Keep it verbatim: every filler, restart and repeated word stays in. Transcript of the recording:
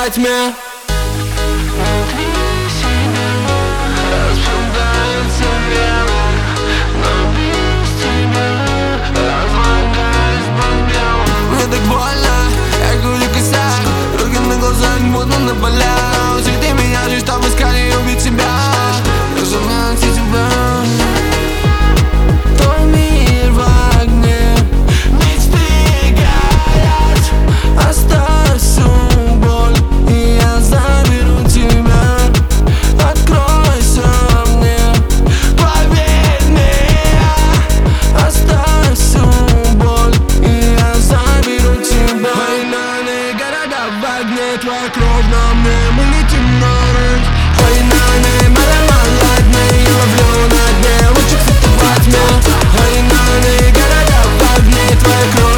во тьме. Мне так больно, я гулю косяк, руки на глазах будто на полях. Среди меня жизнь там искали убить себя. Я же найти тебя. Твой мир в огне, мечты горят. Оставь всю боль, и я заберу тебя. Откройся мне, поверь мне. Оставь всю боль, и я заберу тебя. Война, города в огне, твоя кровь на мне, мы летим на рейс. Война, мало-мало, я ловлю на дне лучик света во тьме. Война, города в огне, твоя кровь.